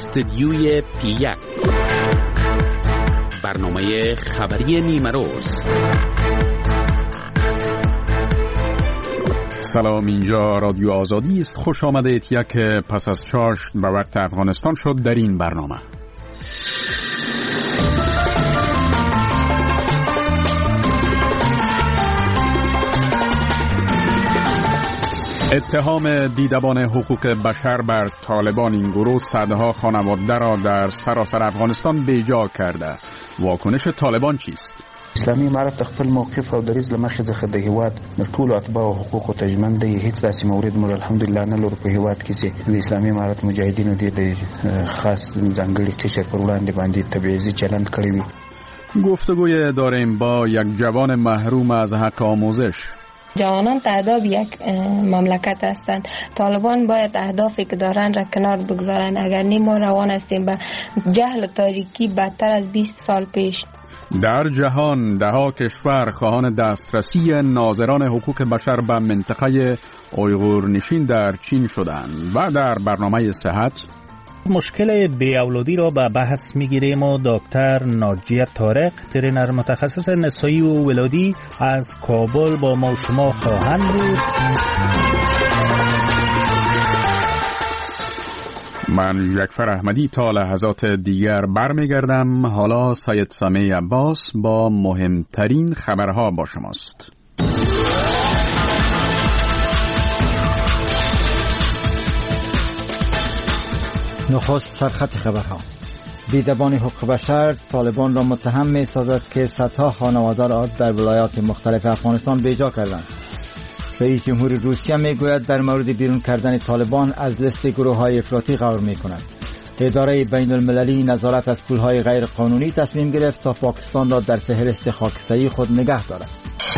استدیوی پی1 برنامه خبری نیمروز. سلام، اینجا رادیو آزادی است. خوش آمدید. یک پس از چاشت به وقت افغانستان شد در این برنامه. اتهام دیدبان حقوق بشر بر طالبان این گروه صدها خانواده را در سراسر افغانستان بیجا کرده. واکنش طالبان چیست؟ اسلامي امارت خپل موقف او دریځ لمخې څخه د هیواد د ټولو اتباع او حقوقو ته ژمن دی. هیڅ داسې مورد مور الحمدلله نه لرو په هیواد کې چې د اسلامي امارت مجاهدینو د خاص ځانګړي قشر پر وړاندې باندې تبعیضي چلند کړی وي. گفتگوی داریم با یک جوان محروم از حق آموزش. جوانان تهداب یک مملکت هستند. طالبان باید اهدافی که دارن را کنار بگذارن، اگر نی ما روان هستیم به جهل و تاریکی بدتر از 20 سال پیش. در جهان دهها کشور خواهان دسترسی ناظران حقوق بشر به منطقه اویغور نشین در چین شدند. و در برنامه صحت مشکل بی‌اولادی را به بحث می‌گیریم و دکتر ناجیه طارق، ترینر متخصص نسایی و ولادی از کابل با ما و شما خواهند بود. من جعفر احمدی تا لحظات دیگر برمیگردم. حالا سید سامی عباس با مهمترین خبرها با شماست. نخست سرخط خبرها. دیدبان حقوق بشر طالبان را متهم می سازد که صدها خانواده را در ولایات مختلف افغانستان بیجا کردند. رئیس جمهور روسیه می گوید در مورد بیرون کردن طالبان از لیست گروه های افراطی قرار می کند. اداره بین المللی نظارت از پول های غیر قانونی تصمیم گرفت تا پاکستان را در فهرست خاکستری خود نگه دارد.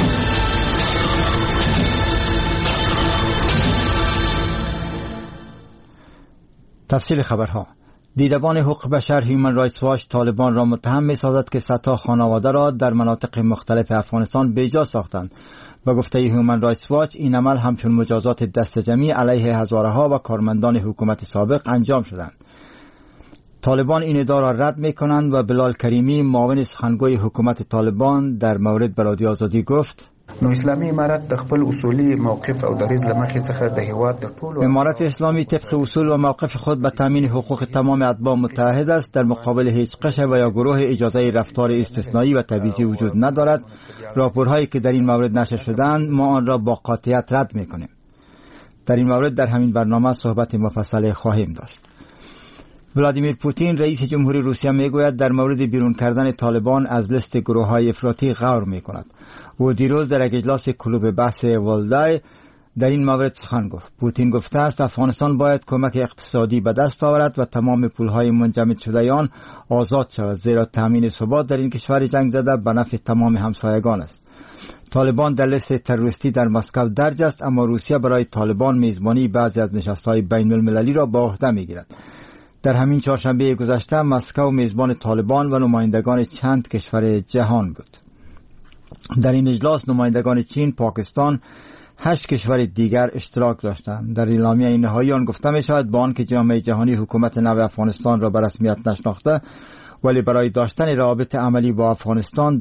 تفصیل خبرها. دیدبان حقوق بشر هیومن رایتس واچ طالبان را متهم می سازد که صدها خانواده را در مناطق مختلف افغانستان بیجا ساختند. به گفته هیومن رایتس واچ این عمل همچون مجازات دست جمعی علیه هزارها و کارمندان حکومت سابق انجام شدند. طالبان این ادعا را رد می کنند و بلال کریمی معاون سخنگوی حکومت طالبان در مورد به رادیو آزادی گفت: نو اسلامی امارت د خپل اصولي موقف او دریځ لمخې څخه د هیواد د ټولو امارت اسلامی طبق اصول و موقف خود به تامین حقوق تمام اتباع متحد است. در مقابل هیچ قشر و یا گروه اجازه رفتار استثنایی و تبعیضی وجود ندارد. راپورهایی که در این مورد نشر شدند ما آن را با قاطعیت رد می‌کنیم. در این مورد در همین برنامه صحبت مفصل خواهیم داشت. ولادیمیر پوتین رئیس جمهوری روسیه میگوید در مورد بیرون کردن طالبان از لیست گروه‌های افراطی غور می‌کند. او دیروز در یک اجلاس کلوب بحث والدای در این مورد سخن گفت. پوتین گفته است افغانستان باید کمک اقتصادی به دست آورد و تمام پولهای منجمد شده آن آزاد شود، زیرا تامین ثبات در این کشور جنگ زده به نفع تمام همسایگان است. طالبان در لیست تروریستی در مسکو درج است، اما روسیه برای طالبان میزبانی بعضی از نشست‌های بین المللی را به عهده میگیرد. در همین چهارشنبه گذشته مسکو میزبان طالبان و نمایندگان چند کشور جهان بود. در این اجلاس نمایندگان چین، پاکستان، 8 کشور دیگر اشتراک داشتند. در اعلامیه نهایی آن گفته می شود با آنکه جامعه جهانی حکومت نو افغانستان را به رسمیت نشناخته، ولی برای داشتن روابط عملی با افغانستان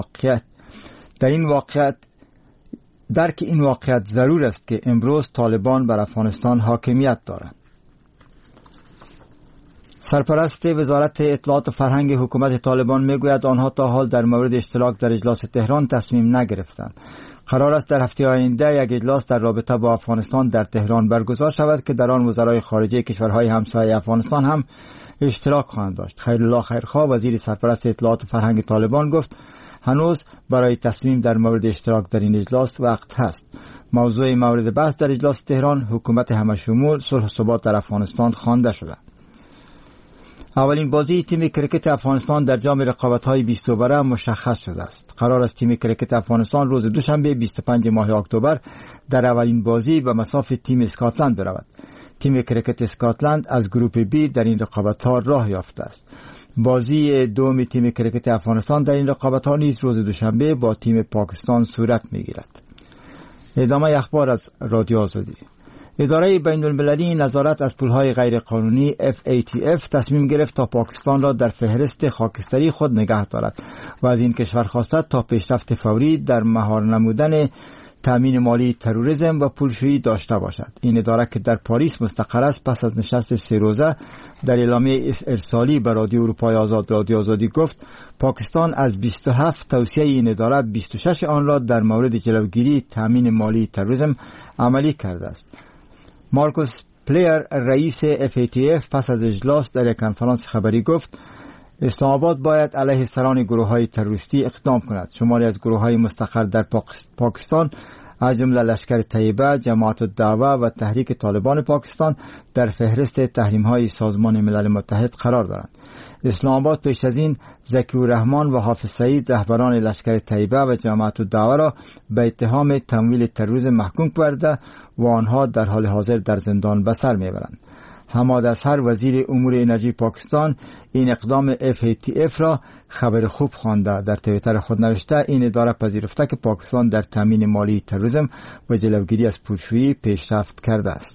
درک این واقعیت ضرور است که امروز طالبان بر افغانستان حاکمیت دارند. سرپرست وزارت اطلاعات و فرهنگ حکومت طالبان میگوید آنها تا حال در مورد اشتراک در اجلاس تهران تصمیم نگرفتند. قرار است در هفته آینده یک اجلاس در رابطه با افغانستان در تهران برگزار شود که در آن وزرای خارجه کشورهای همسایه افغانستان هم اشتراک خواهند داشت. خیرالله خیرخواه وزیر سرپرست اطلاعات و فرهنگ طالبان گفت هنوز برای تصمیم در مورد اشتراک در این اجلاس وقت هست. موضوع مورد بحث در اجلاس تهران حکومت همشمول، صلح و ثبات در افغانستان خوانده شده. اولین بازی تیم کرکت افغانستان در جام رقابت‌های 20 اوبره مشخص شده است. قرار است تیم کرکت افغانستان روز دوشنبه 25 ماه اکتبر در اولین بازی به مصاف تیم اسکاتلند برود. تیم کرکت اسکاتلند از گروپ بی در این رقابت‌ها راه یافته است. بازی دوم تیم کرکت افغانستان در این رقابت‌ها نیز روز دوشنبه با تیم پاکستان صورت می‌گیرد. ادامه اخبار از رادیو آزادی. اداره بین المللی نظارت از پولهای غیرقانونی FATF تصمیم گرفت تا پاکستان را در فهرست خاکستری خود نگه دارد و از این کشور خواست تا پیشرفت فوری در مهار نمودن تامین مالی تروریسم و پولشویی داشته باشد. این اداره که در پاریس مستقر است پس از نشست 3 روزه در اعلامیه ارسالی به رادیو اروپای آزاد رادیو آزادی گفت پاکستان از 27 توصیه این اداره 26 آن را در مورد جلوگیری تامین مالی تروریسم عملی کرده است. مارکوس پلیر رئیس FATF پس از اجلاس در یک کنفرانس خبری گفت اسلام آباد باید علیه سران گروه‌های تروریستی اقدام کند. شماری از گروه‌های مستقر در پاکستان از جمله لشکر طیبه، جماعت الدعوه و تحریک طالبان پاکستان در فهرست تحریم‌های سازمان ملل متحد قرار دارند. اسلام آباد پیش از این ذکی الرحمن و حافظ سعید رهبران لشکر طیبه و جماعت الدعوه را به اتهام تمویل تروریسم محکوم کرده و آنها در حال حاضر در زندان به سر میبرند. حماد اظهر وزیر امور انرژی پاکستان این اقدام FATF را خبر خوب خوانده. در توییتر خود نوشته این اداره پذیرفته که پاکستان در تامین مالی تروریسم و جلوگیری از پولشویی پیشرفت کرده است.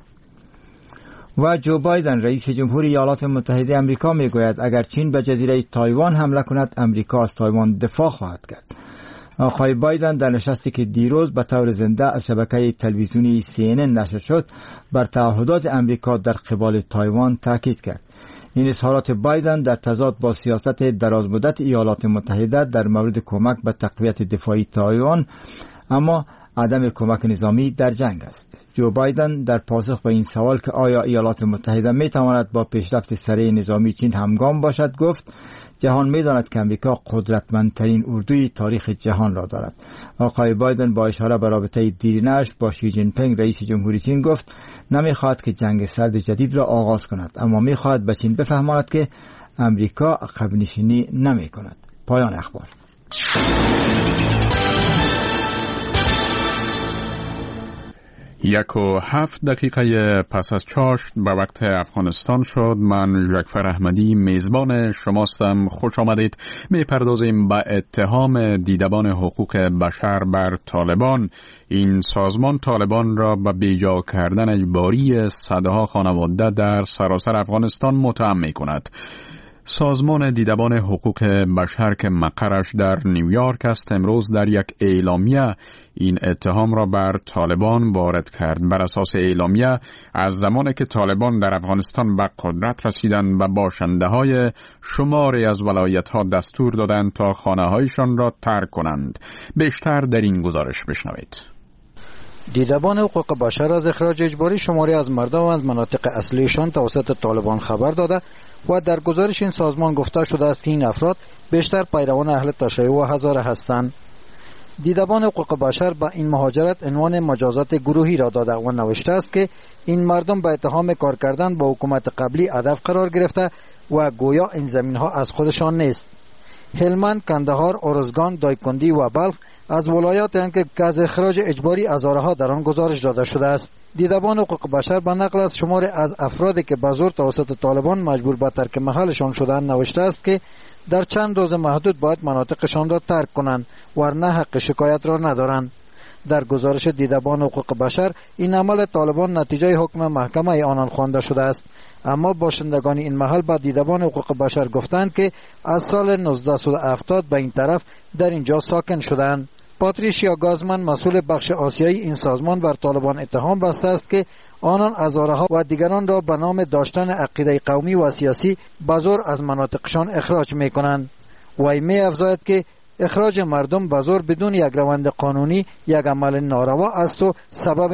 و جو بایدن رئیس جمهوری ایالات متحده آمریکا میگوید اگر چین به جزیره تایوان حمله کند امریکا از تایوان دفاع خواهد کرد. آقای بایدن در نشستی که دیروز به طور زنده از شبکه تلویزیونی CNN نشر شد بر تعهدات امریکا در قبال تایوان تاکید کرد. این اظهارات بایدن در تضاد با سیاست درازمدت ایالات متحده در مورد کمک به تقویت دفاعی تایوان اما عدم کمک نظامی در جنگ است. جو بایدن در پاسخ به این سوال که آیا ایالات متحده می تواند با پیشرفت سریع نظامی چین همگام باشد گفت جهان می داند که امریکا قدرتمندترین اردوی تاریخ جهان را دارد. آقای بایدن با اشاره به رابطه دیرینه‌اش با شی جین پینگ رئیس جمهوری چین گفت نمی خواهد که جنگ سرد جدید را آغاز کند اما می خواهد به چین بفهماند که امریکا عقب نشینی نمی کند. پایان اخبار. 1:07 پس از چاشت به وقت افغانستان شد. من جعفر احمدی میزبان شماستم. خوش آمدید. میپردازیم به اتهام دیدبان حقوق بشر بر طالبان. این سازمان طالبان را به بیجا کردن اجباری صدها خانواده در سراسر افغانستان متهم می‌کند. سازمان دیدبان حقوق بشر که مقرش در نیویورک است امروز در یک اعلامیه این اتهام را بر طالبان وارد کرد. بر اساس اعلامیه از زمانی که طالبان در افغانستان به قدرت رسیدند و باشنده‌های شماری از ولایت‌ها دستور دادند تا خانه‌هایشان را ترک کنند. بیشتر در این گزارش بشنوید. دیدبان حقوق بشر از اخراج اجباری شماری از مردم از مناطق اصلیشان توسط طالبان خبر داده و در گزارش این سازمان گفته شده است که این افراد بیشتر پیروان اهل تشیع و هزاره هستند. دیدبان حقوق بشر به این مهاجرت عنوان مجازات گروهی را داده و نوشته است که این مردم به اتهام کار کردن با حکومت قبلی هدف قرار گرفته و گویا این زمین‌ها از خودشان نیست. هلمند، کندهار، ارزگان، دایکندی و بلخ از ولایاتی که از اخراج اجباری هزارها در آن گزارش داده شده است. دیدبان حقوق بشر به نقل از شماری از افرادی که به زور توسط طالبان مجبور به ترک محلشان شدند نوشته است که در چند روز محدود باید مناطقشان را ترک کنند ورنه حق شکایت را ندارند. در گزارش دیدبان حقوق بشر این عمل طالبان نتیجه حکم محکمه آنان خوانده شده است، اما باشندگان این محل با دیدبان حقوق بشر گفتند که از سال 1970 به این طرف در اینجا ساکن شدند. پاتریشیا گازمن مسئول بخش آسیایی این سازمان بر طالبان اتهام بسته است که آنان هزارها و دیگران را به نام داشتن عقیده قومی و سیاسی به زور از مناطقشان اخراج می‌کنند. وی می‌افزاید که اخراج مردم به زور بدون یک روند قانونی یک عمل ناروا است و سبب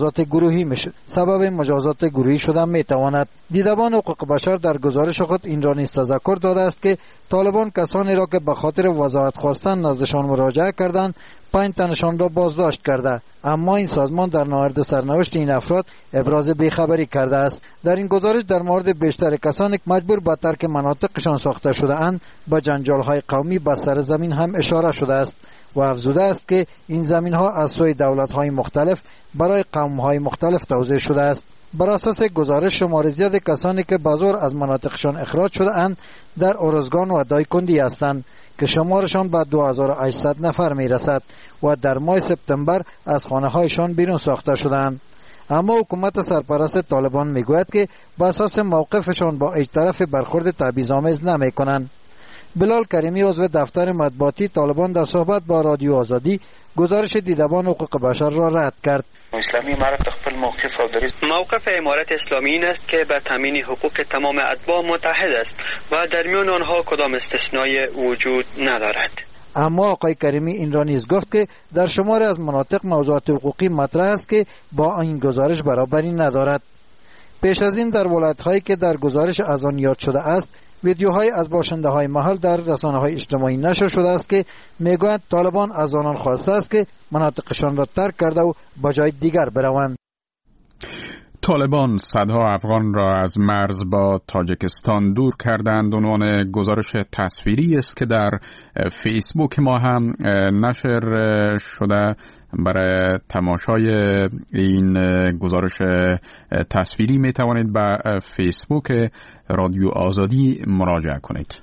مجازات گروهی شدن میتواند. دیدبان حقوق بشر در گزارش خود این را نیز تذکر داده است که طالبان کسانی را که به خاطر وضاحت خواستن نزدشان مراجعه کردند 5 تنشان را بازداشت کرده، اما این سازمان در ناورد سرنوشت این افراد ابراز بیخبری کرده است. در این گزارش در مورد بیشتر کسانی که مجبور به ترک مناطقشان ساخته شده اند به جنجال‌های قومی بر سر زمین هم اشاره شده است و افزوده است که این زمین‌ها از سوی دولت‌های مختلف برای قوم‌های مختلف توزیع شده است. بر اساس گزارش شمار زیاد کسانی که به زور از مناطقشان اخراج شده اند در ارزگان و دایکندی هستند که شمارشان به 2800 نفر میرسد و در ماه سپتامبر از خانه‌هایشان بیرون ساخته شدند. اما حکومت سرپرست طالبان میگوید که با اساس موقفشان با هیچ طرف برخورد تبعیض‌آمیز نمیکنند. بلال کریمی عضو دفتر مطبوعاتی طالبان در صحبت با رادیو آزادی گزارش دیدبان حقوق بشر را رد کرد. اسلامی امارت خپل موقف امارت اسلامی این است که به تامین حقوق تمام اتباع متحد است و در میان آنها کدام استثنای وجود ندارد. اما آقای کریمی این را نیز گفت که در شماری از مناطق موضوعات حقوقی مطرح است که با این گزارش برابری ندارد. پیش از این در ولایت‌هایی که در گزارش از آن یاد شده است ویدیوهای از باشنده‌های محل در رسانه‌های اجتماعی نشر شده است که میگویند طالبان از آنان خواسته است که مناطقشان را ترک کرده و به جای دیگر بروند. طالبان صدها افغان را از مرز با تاجیکستان دور کردند. عنوان گزارش تصویری است که در فیسبوک ما هم نشر شده. برای تماشای این گزارش تصویری می توانید به فیسبوک رادیو آزادی مراجعه کنید.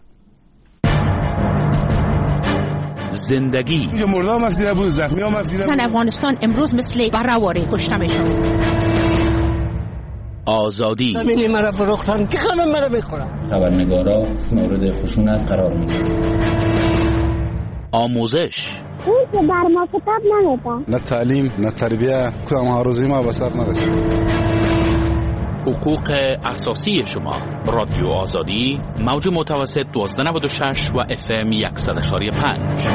زندگی مردم مفزیده بود، زخمی ها مفزیده بود. زن افغانستان امروز مثل برهواره کشته میشد. آزادی ببینی مرا فروختن که خانم مرا بخورم. خبرنگارا مورد خشونت قرار میدن. آموزش اون که در ما کتاب نمیدن. نه تعلیم نه تربیه کدام آرزوی ما به سر نرسید. حقوق اساسی شما. رادیو آزادی موج متوسط 1296 و FM 100.5.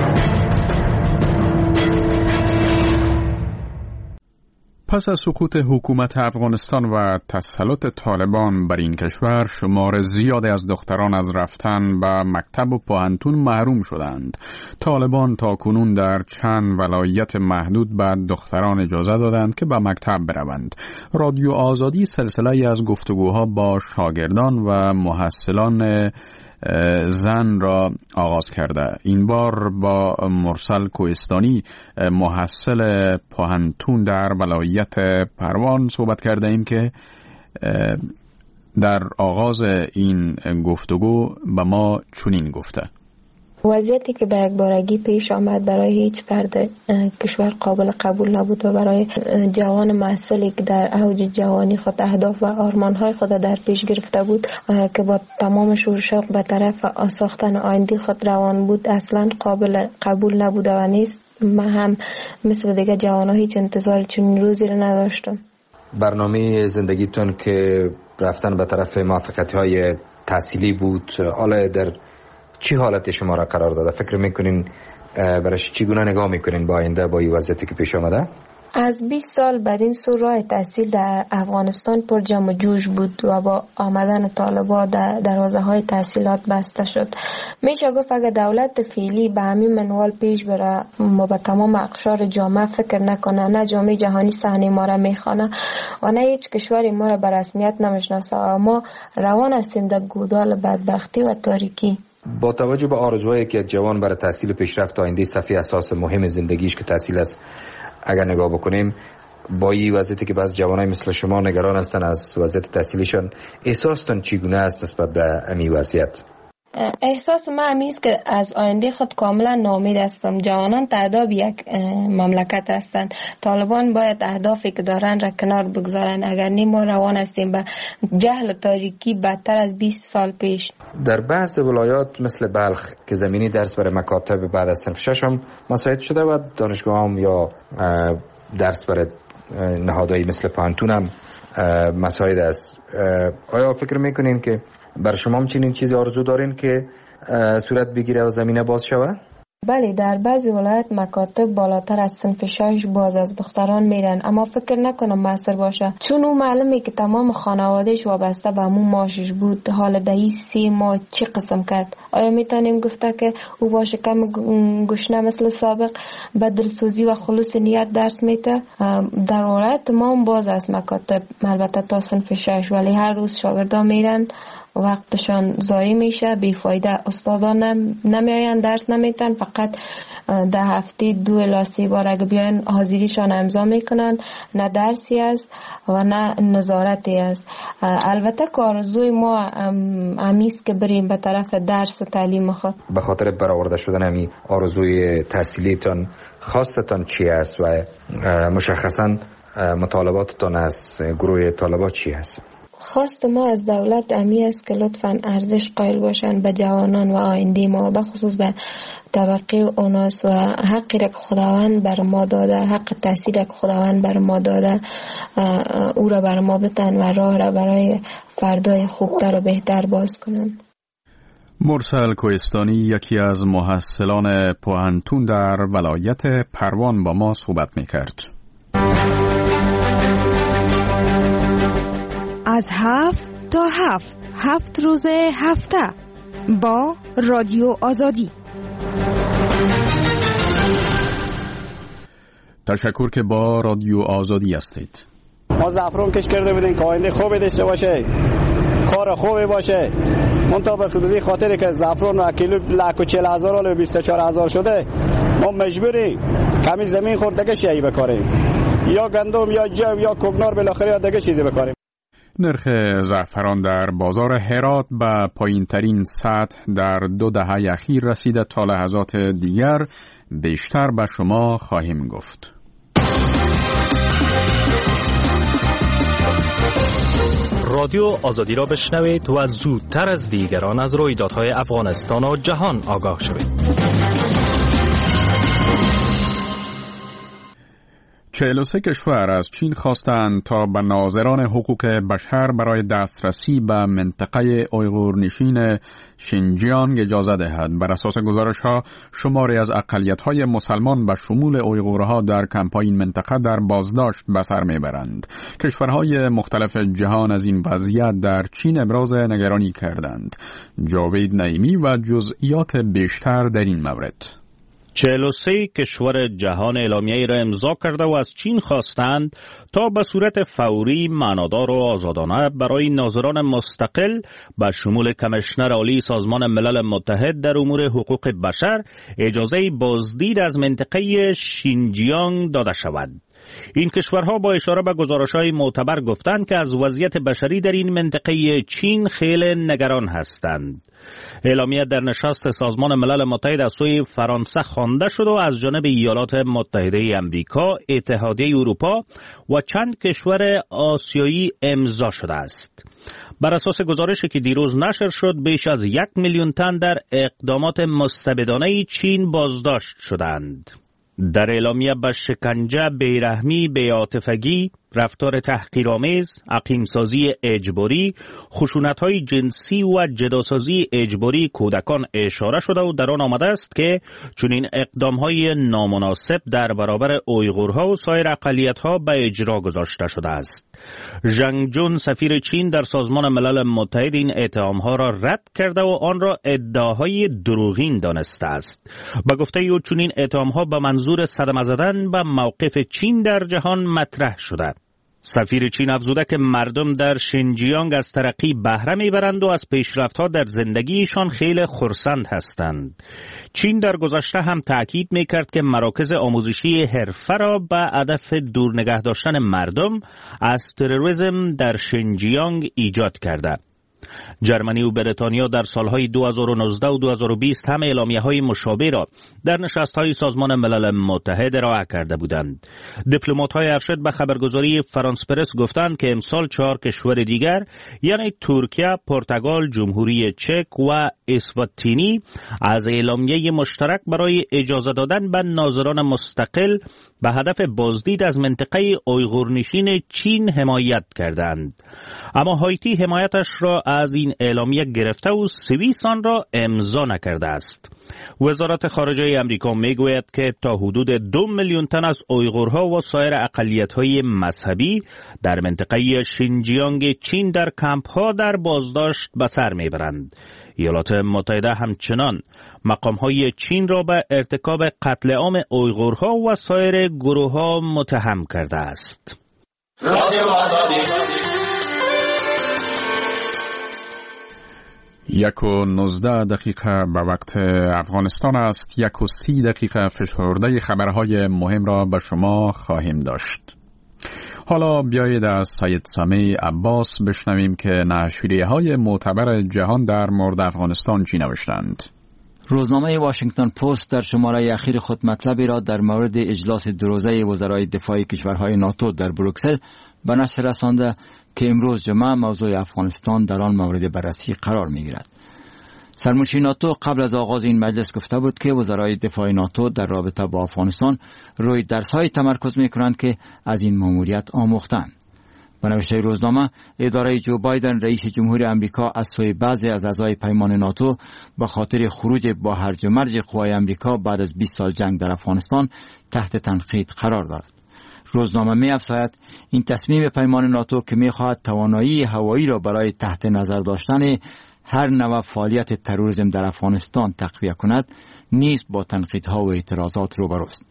پس از سقوط حکومت افغانستان و تسلط طالبان بر این کشور، شمار زیادی از دختران از رفتن به مکتب و پانتون محروم شدند. طالبان تاکنون در چند ولایت محدود به دختران اجازه دادند که به مکتب بروند. رادیو آزادی سلسله‌ای از گفتگوها با شاگردان و محصلان زن را آغاز کرده. این بار با مرسل کوهستانی محصل پانتون در ولایت پروان صحبت کرده ایم که در آغاز این گفتگو به ما چنین گفته: وضعیتی که به یک بارگی پیش آمد برای هیچ فرد کشور قابل قبول نبود و برای جوان محصلی که در اوج جوانی خود اهداف و آرمان‌های خود در پیش گرفته بود که با تمام شور و شوق به طرف ساختن آینده خود روان بود اصلا قابل قبول نبود و نیست. من هم مثل دیگه جوان‌ها هیچ انتظار چنین روزی رو نداشتم. برنامه زندگیتون که رفتن به طرف موفقیت‌های تحصیلی بود، حالا در چی حالت شما را قرار داده؟ فکر میکنین برایش چگونه نگاه میکنین با آینده با این وضعیتی که پیش آمده؟ از 20 سال بعد این سو راه تحصیل در افغانستان پر جمع و جوش بود و با آمدن طالبان دروازه های تحصیلات بسته شد. میشه گفت اگر دولت فعلی به همین منوال پیش بره ما به تمام اقشار جامعه فکر نکنه، نه جامعه جهانی صحنه ما را میخوانه و نه هیچ کشوری ما را به رسمیت نمیشناسه، اما روان هستیم در گودال بدبختی و تاریکی. با توجه به آرزوهایی که جوان برای تحصیل پیشرفت آینده صفحه اساس مهم زندگیش که تحصیل است اگر نگاه بکنیم، با این وضعیتی که بعض جوانای مثل شما نگران هستن از وضعیت تحصیلیشان، احساستون چگونه است نسبت به همین وضعیت؟ احساس من همیست که از آینده خود کاملا ناامید هستم. جوانان تعداد یک مملکت هستند. طالبان باید اهدافی که دارن را کنار بگذارن، اگر نی ما روان هستیم به جهل تاریکی بدتر از 20 سال پیش. در بعض ولایات مثل بلخ که زمینی درس برای مکاتب بعد از صنف 6 هم مساعد شده و دانشگاه هم یا درس برای نهادهایی مثل پانتون هم مساعد است. آیا فکر میکنین که بر شما هم چنین چیزی آرزو دارین که صورت بگیره و زمینه باز شود؟ بله، در بعضی ولایت مکاتب بالاتر از صنف 6 باز از دختران میرن، اما فکر نکنم موثر باشه، چون او معلومه که تمام خانوادهش وابسته به همون معاشش بود. حال دهی 3 ماه چی قسم کرد؟ آیا میتونیم گفته که او باشه کم گشنه مثل سابق به دلسوزی و خلوص نیت درس میده؟ در ولایت ما هم باز از مکاتب، البته تا صنف 6، ولی هر روز شاگردان میرن، وقتشان ضایع میشه، بیفایده. استادان نمیاین درس نمیتن، فقط در هفته 2 الی 3 بار اگه بیاین حاضریشان امضا میکنن. نه درسی است و نه نظارتی است. البته که آرزوی ما همیست که بریم به طرف درس و تعلیم خود. به خاطر برآورده شدن همین آرزوی تحصیلیتان خواستتان چی است و مشخصا مطالباتتان از گروه طالبات چی هست؟ خواست ما از دولت امی است که لطفاً ارزش قائل باشند به جوانان و آینده ما، به خصوص به طبقه اوناس و حقی را که خداوند بر ما داده، حق تحصیل را که خداوند بر ما داده او را بر ما بتن و راه را برای فردای خوبتر و بهتر باز کنند. مرسل کوهستانی یکی از محصلان پوهنتون در ولایت پروان با ما صحبت می‌کرد. از 7 تا 7 روز هفته با رادیو آزادی. تشکر که با رادیو آزادی هستید. ما زعفران کش کرده بودیم که آینده خوبی داشته باشه، کار خوبی باشه. منتها به خاطر که زعفران و کیلو 140,000 و 24,000 شده، ما مجبوری کمی زمین خورد دیگه شیعی بکاریم، یا گندم یا جو یا کوکنار، بالاخره دیگه چیزی بکاریم. نرخ زعفران در بازار هرات به پایین‌ترین سطح در 2 دهه اخیر رسیده. تا لحظات دیگر بیشتر به شما خواهیم گفت. رادیو آزادی را بشنوید و زودتر از دیگران از رویدادهای افغانستان و جهان آگاه شوید. 43 کشور از چین خواستند تا به ناظران حقوق بشر برای دسترسی به منطقه اویغورنشین شینجیانگ اجازه دهد. بر اساس گزارش‌ها، شماری از اقلیت‌های مسلمان به شمول اویغورها در کمپاین منطقه در بازداشت به سر میبرند. کشورهای مختلف جهان از این وضعیت در چین ابراز نگرانی کردند. جاوید نعیمی و جزئیات بیشتر در این مورد. 43 کشور جهان اعلامیه‌ای را امضا کرده و از چین خواستند تا به صورت فوری، معنادار و آزادانه برای ناظران مستقل به شمول کمیشنر عالی سازمان ملل متحد در امور حقوق بشر اجازه بازدید از منطقه شینجیانگ داده شود. این کشورها با اشاره به گزارش‌های معتبر گفتند که از وضعیت بشری در این منطقه چین خیلی نگران هستند. اعلامیه در نشست سازمان ملل متحد از سوی فرانسه خوانده شد و از جانب ایالات متحده آمریکا، اتحادیه اروپا و چند کشور آسیایی امضا شده است. بر اساس گزارشی که دیروز نشر شد، بیش از 1 میلیون تن در اقدامات مستبدانه چین بازداشت شدند. در اعلامیه به شکنجه، بیرحمی، بی‌عاطفگی، رفتار تحقیرآمیز، عقیمسازی اجباری، خشونت‌های جنسی و جداسازی اجباری کودکان اشاره شده و در آن آمده است که چنین اقدام‌های نامناسب در برابر اویغورها و سایر اقلیت‌ها به اجرا گذاشته شده است. ژنگ جون، سفیر چین در سازمان ملل متحد، این اتهام‌ها را رد کرده و آن را ادعاهای دروغین دانسته است. به گفته او چنین اتهام‌ها به منظور صدمه زدن به موقف چین در جهان مطرح شده. سفیر چین افزوده که مردم در شینجیانگ از ترقی بهره میبرند و از پیشرفت‌ها در زندگیشان خیلی خرسند هستند. چین در گذشته هم تأکید میکرد که مراکز آموزشی حرفه را به هدف دور نگه داشتن مردم از تروریسم در شینجیانگ ایجاد کرده. جرمنی و بریتانیا در سالهای 2019 و 2020 هم اعلامیه‌های مشابه را در نشست‌های سازمان ملل متحد ارائه کرده بودند. دیپلمات‌های ارشد به خبرگزاری فرانس پرس گفتند که امسال 4 کشور دیگر یعنی ترکیه، پرتغال، جمهوری چک و اسواتینی از اعلامیه مشترک برای اجازه دادن به ناظران مستقل به هدف بازدید از منطقه اویغورنشین چین حمایت کردند. اما هایتی حمایتش را از این اعلامیه گرفته و سوئیس آن را امضا نکرده است. وزارت خارجه آمریکا میگوید که تا حدود 2 میلیون تن از اویغورها و سایر اقلیت‌های مذهبی در منطقه شینجیانگ چین در کمپ‌ها در بازداشت به سر میبرند. ایالات متحده همچنان مقام‌های چین را به ارتکاب قتل عام اویغورها و سایر گروه‌ها متهم کرده است. رادیو آزادی 1:19 به وقت افغانستان است. 1:30 فشرده خبرهای مهم را به شما خواهیم داشت. حالا بیایید از سید سمیع عباس بشنویم که نشریه‌های معتبر جهان در مورد افغانستان چی نوشتند. روزنامه واشنگتن پست در شماره اخیر خود مطلبی را در مورد اجلاس دوروزه وزرای دفاع کشورهای ناتو در بروکسل به نشر رسانده که امروز جمعه موضوع افغانستان در آن مورد بررسی قرار می‌گیرد. سرمنشی ناتو قبل از آغاز این مجلس گفته بود که وزرای دفاع ناتو در رابطه با افغانستان روی درس‌های تمرکز می‌کنند که از این مأموریت آموختند. به نوشته روزنامه، اداره جو بایدن رئیس جمهور امریکا از سوی بعضی از اعضای پیمان ناتو به خاطر خروج با هرج و مرج قوای امریکا بعد از 20 سال جنگ در افغانستان تحت تنقید قرار دارد. روزنامه می‌افزاید این تصمیم پیمان ناتو که می‌خواهد توانایی هوایی را برای تحت نظر داشتن هر نوع فعالیت تروریسم در افغانستان تقویت کند نیز با تنقیدها و اعتراضات روبروست.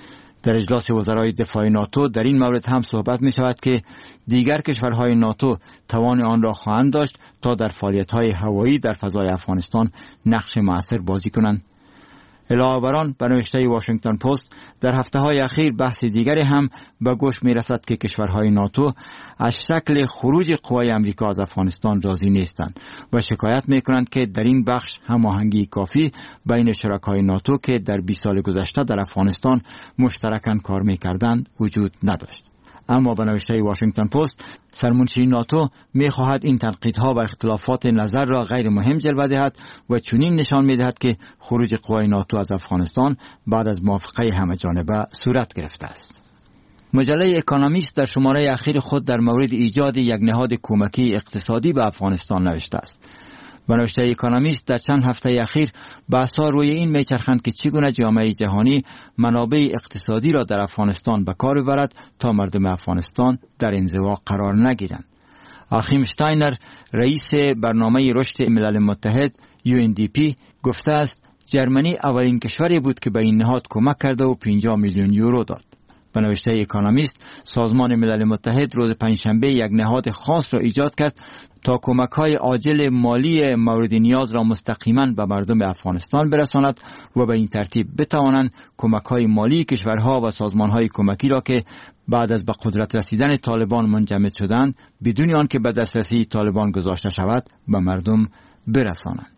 در اجلاس وزرای دفاع ناتو در این مورد هم صحبت می شود که دیگر کشورهای ناتو توان آن را خواهند داشت تا در فعالیت‌های هوایی در فضای افغانستان نقش مؤثر بازی کنند. علاوه بر آن، به نوشته واشنگتن پست، در هفته‌های اخیر بحث دیگری هم به گوش می‌رسد که کشورهای ناتو از شکل خروج قوای امریکا از افغانستان راضی نیستند و شکایت می‌کنند که در این بخش هماهنگی کافی بین شرکای ناتو که در 20 سال گذشته در افغانستان مشترکاً کار می‌کردند وجود نداشت. اما به نوشته واشنگتن پست، سرمنشی ناتو می‌خواهد این تنقیدها و اختلافات نظر را غیر مهم جلوه دهد و چنین نشان می‌دهد که خروج قوای ناتو از افغانستان بعد از موافقه همه‌جانبه صورت گرفته است. مجله اکونومیست در شماره اخیر خود در مورد ایجاد یک نهاد کمکی اقتصادی به افغانستان نوشته است. به نوشته اکونومیست در چند هفته اخیر بحث‌ها روی این میچرخند که چگونه جامعه جهانی منابع اقتصادی را در افغانستان به کار ببرد تا مردم افغانستان در انزوا قرار نگیرند. آخیم شتاینر رئیس برنامه رشد ملل متحد UNDP گفته است جرمنی اولین کشوری بود که به این نهاد کمک کرده و 50 میلیون یورو داد. به نوشته اکونومیست، سازمان ملل متحد روز پنجشنبه یک نهاد خاص را ایجاد کرد تا کمک‌های عاجل مالی مورد نیاز را مستقیما به مردم افغانستان برساند و به این ترتیب بتوانند کمک‌های مالی کشورها و سازمان‌های کمکی را که بعد از به قدرت رسیدن طالبان منجمد شدند بدون آنکه به دسترسی طالبان گذاشته شود به مردم برسانند.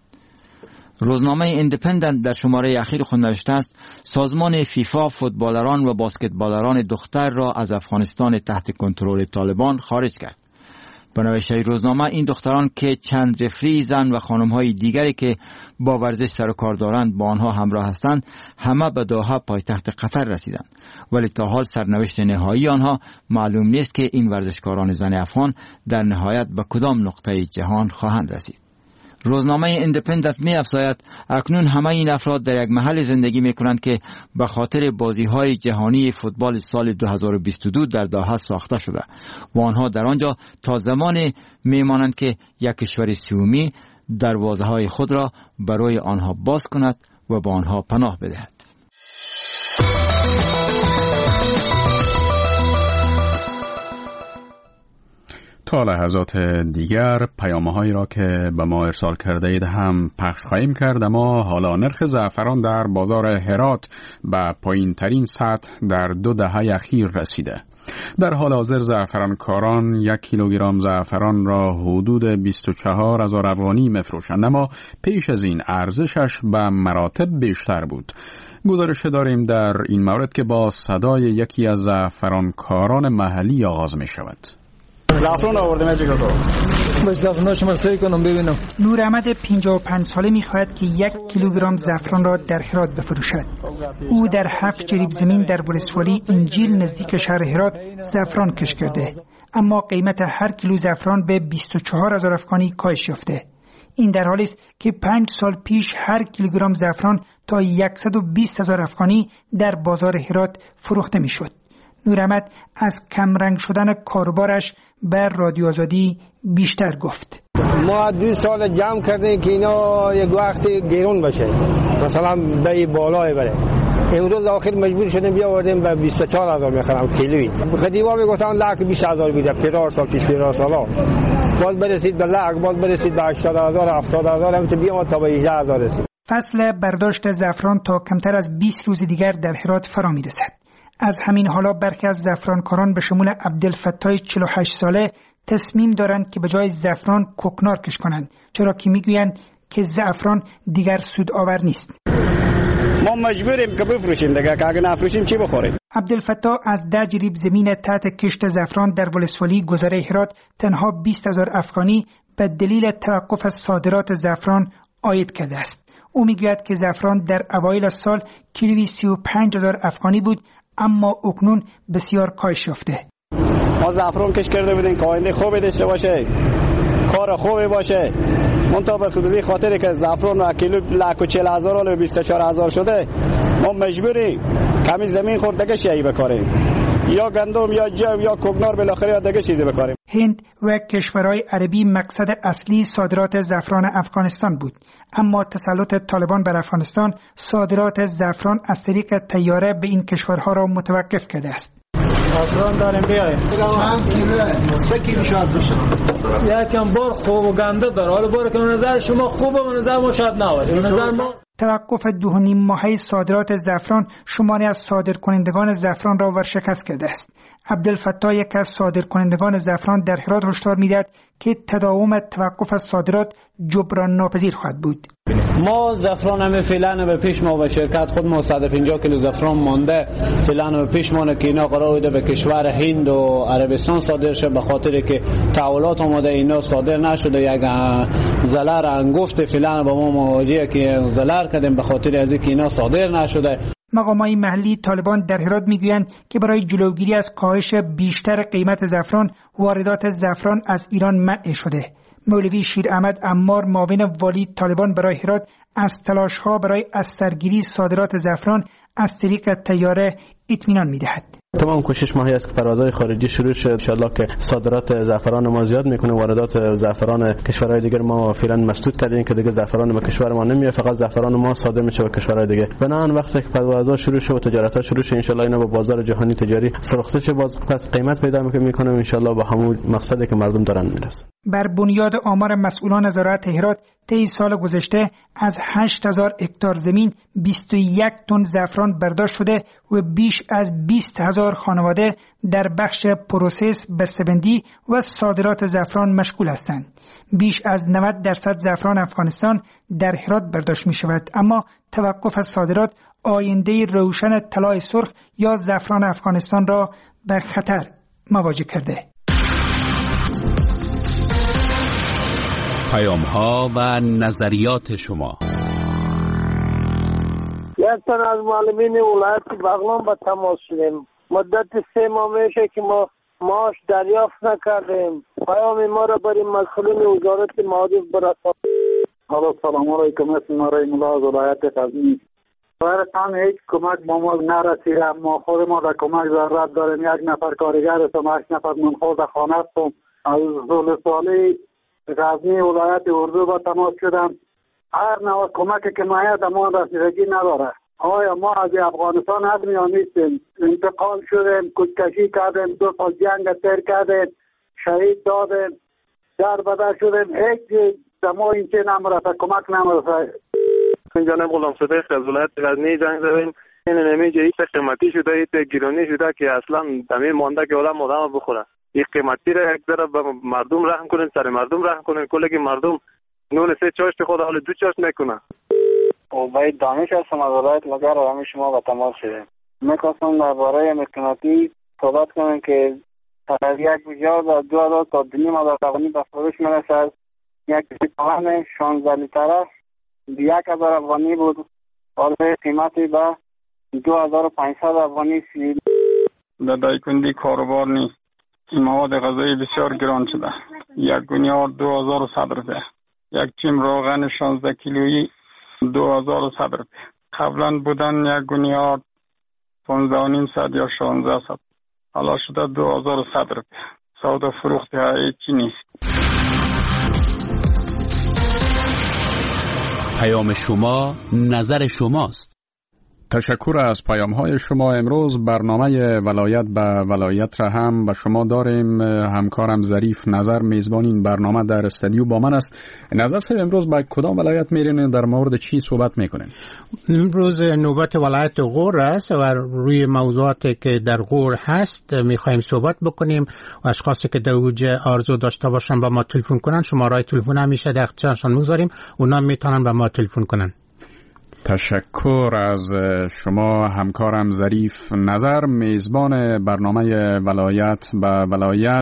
روزنامه ایندیپندنت در شماره اخیر خود نوشته است سازمان فیفا فوتبالران و باسکتبالران دختر را از افغانستان تحت کنترل طالبان خارج کرد. به نوشته روزنامه این دختران که چند رفری زن و خانم‌های دیگری که با ورزش سر و کار دارند با آنها همراه هستند همه به دوحه پایتخت قطر رسیدند، ولی تا حال سرنوشت نهایی آنها معلوم نیست که این ورزشکاران زن افغان در نهایت به کدام نقطه جهان خواهند رسید. روزنامه ایندیپندنت می‌افزاید اکنون همه این افراد در یک محل زندگی می‌کنند که به خاطر بازی‌های جهانی فوتبال سال 2022 در دوحه ساخته شده و آنها در آنجا تا زمانی می‌مانند که یک کشور سومی دروازه‌های خود را برای آنها باز کند و به آنها پناه بدهد. تا لحظات دیگر پیام‌هایی را که به ما ارسال کرده اید هم پخش خواهیم کرد، اما حالا نرخ زعفران در بازار هرات به پایین ترین سطح در 2 دهه اخیر رسیده. در حال حاضر زعفرانکاران 1 کیلوگرم زعفران را حدود 24,000 افغانی می‌فروشند، اما پیش از این ارزشش به مراتب بیشتر بود. گزارش داریم در این مورد که با صدای یکی از زعفرانکاران محلی آغاز می‌شود. زعفران آوردم چه کار؟ باش زعفران شما سعی کنم ببینم. نور احمد 55 ساله می‌خواهد که 1 کیلوگرم زعفران را در هرات بفروشد. او در 7 جریب زمین در ولسوالی انجیل نزدیک شهر هرات زعفران کش کرده، اما قیمت هر کیلو زعفران به 24,000 افغانی کاهش یافته. این در حالی است که 5 سال پیش هر کیلوگرم زعفران تا 120,000 افغانی در بازار هرات فروخته می‌شد. نور احمد از کمرنگ شدن کاروبارش بر رادیو آزادی بیشتر گفت. ما 2 سال جمع کردیم که اینا یک وقتی گرون بشه، مثلا به بالای بره. امروز آخر مجبور شدیم بیاوردیم به 24,000 میخرم کیلویی. خدیوا میگفتن لک 20,000 میده، 4 سال پیش 4 سالا باز برسید به لک، باز برسید به 80,000 70,000 هم بیام تا به 18,000 رسید. فصل برداشت زعفران تا کمتر از 20 روز دیگر در هرات فرا میرسد. از همین حالا برخی از زعفرانکاران به شمول عبدالفتاح 48 ساله تصمیم دارند که به جای زعفران کوکنار کش کنند، چرا که میگویند که زعفران دیگر سودآور نیست. ما مجبوریم که بفروشیم دیگه، که اگه نفروشیم چی بخوریم؟ عبدالفتاح از 10 جریب زمین تحت کشت زعفران در ولسوالی گذره هرات تنها 20,000 افغانی به دلیل توقف صادرات زعفران عاید کرده است. او میگوید که زعفران در اوایل سال کیلویی 35,000 افغانی بود، اما اکنون بسیار کاهش یافته. ما زعفران کش کرده بودیم که آینده خوبی داشته باشه، کار خوبی باشه. منتها به خصوص خاطری که زعفران و کیلو 140,000 و 24,000 شده، ما مجبوری کمی زمین خورد دیگه شیء بکاریم، یا گندم یا جو یا کوکنار، بالاخره یا دیگه چیزی بکاریم. هند و کشورهای عربی مقصد اصلی صادرات زعفران افغانستان بود، اما تسلط طالبان بر افغانستان صادرات زعفران از طریق طیاره به این کشورها را متوقف کرده است. زعفران داریم بیاییم. چند کیلوه؟ 3 کیلو شاید بشه. یکم بار خوب و گنده داره. حالا بار که نظر شما خوبه و نظر ما شاید نباشه. نظر ما توقف 2.5 ماهه صادرات زعفران شماری از صادرکنندگان زعفران را ورشکست کرده است. عبدالفتاح یک از صادرکنندگان زعفران در هرات هشدار می‌دهد که تداوم توقف صادرات جبران ناپذیر خواهد بود. ما زعفران هم فعلا به پیش ما و شرکت خود ما 150 کیلو زعفران مانده، فعلا به پیش ما که اینا قرار بوده به کشور هند و عربستان صادر شه، به خاطر که تحولات آمده اینا صادر نشده. یک ضرر انگفت فعلا با ما مواجهه که ضرر کردیم به خاطر از اینکه اینا صادر نشده. مقامات محلی طالبان در هرات میگویند که برای جلوگیری از کاهش بیشتر قیمت زعفران، واردات زعفران از ایران منع شده. مولوی شیر احمد عمار، معاون والی طالبان برای هرات، از تلاش‌ها برای از سرگیری صادرات زعفران از طریق طیاره اطمینان می‌دهد. تمام کوشش ما هست که پروازهای خارجی شروع شد، ان شاءالله که صادرات زعفران ما زیاد میکنه، واردات زعفران کشورهای دیگر ما فعلا مسدود کردیم که دیگه زعفران به کشور ما نمیاد، فقط زعفران ما صادر میشه به کشورهای دیگه. بنابراین وقتی که پروازها شروع شد و تجارت‌ها شروع شد، ان شاءالله اینا به بازار جهانی تجاری فروخته شه، باز پس قیمت پیدا میکنه، ان شاءالله به همون مقصدی که مردم دارن میرسه. بر بنیاد آمار مسئولان زراعت هرات، طی سال گذشته از 8,000 هکتار زمین 21 تن زعفران برداشت شده و بیش از 20,000 خانواده در بخش پروسس، بسته‌بندی و صادرات زعفران مشغول هستند. بیش از 90% زعفران افغانستان در هرات برداشت می شود، اما توقف صادرات آینده روشن طلای سرخ یا زعفران افغانستان را به خطر مواجه کرده. پیام‌ها و نظریات شما. یک تن از معلمین ولایت بغلان با تماس شدیم. مدت 3 ماه میشه که ما معاش دریافت نکردیم. پیام ما را برای مسئولین وزارت معارف برسانید. سلام علیکم. اسم مریم الله از ولایت غزنی. برایتان هیچ کمک با ما نرسیده. ما خود ما در کمک ضرورت داریم. 1 نفر کارگر هستم، 8 نفر منخور خانه هستم. از ولسوالی غزنی ولایت اردو با تماس شدم. هر نوع کمکی که مایه در ما رسیدگی نداره. آیا ما از افغانستان آدمی ها نیستیم؟ انتقال شدیم، کشکشی کردیم، 2 سال جنگ تیر کردیم، شهید دادیم، در بدر شدیم، هیچ در ما این چه نمرسه، کمک نمرسه. این جانب غلام صدیق از ولایت غزنی زنگ زدیم. این نمیجه ایت قیمتی شده، ایت گرانی شده که اصلا دمی مانده که آدم بخوره. این قیمتی را یک ذره به مردم رحم کنین، سر مردم رحم کنین. کلی که مردم نون 3 چاشت خود حال 2 چاشت میکنه. باید دانش هستم از ولایت لگر و همه شما با تماس شدیم. میخواستم درباره قیمتی صحبت کنم که از یک بجا و 2,000 تا 2,500 افغانی به فروش میرسد. یک لیتر 16 لیتره 1,000 افغانی بود، حالا قیمتی به 2,500 افغانی سید. در دایکندی کاروبار نیست. این مواد غذایی بسیار گران شده. 1 گونیار 2,100 روپیه. یک چیم روغن 16 کیلویی 2,100 روپیه. قبلا بودن 1 گونیار 15,500 یا 1600. حالا شده 2,100 روپیه. سودا فروخت هیچی نیست. پیام شما نظر شماست. تشکر از پیام های شما. امروز برنامه ولایت به ولایت را هم به شما داریم. همکارم ظریف نظر میزبان این برنامه در استودیو با من است. نظر صاحب، امروز به کدام ولایت میرین؟ در مورد چی صحبت میکنین؟ امروز نوبت ولایت غور است و روی موضوعاتی که در غور هست میخوایم صحبت بکنیم و اشخاصی که در اوجه آرزو داشته باشن با ما تلفن کنن. شماره تلفن همیشه در اختیارشان میذاریم، اونا میتونن به ما تلفن کنن. تشکر از شما همکارم ظریف نظر، میزبان برنامه ولایت به ولایت.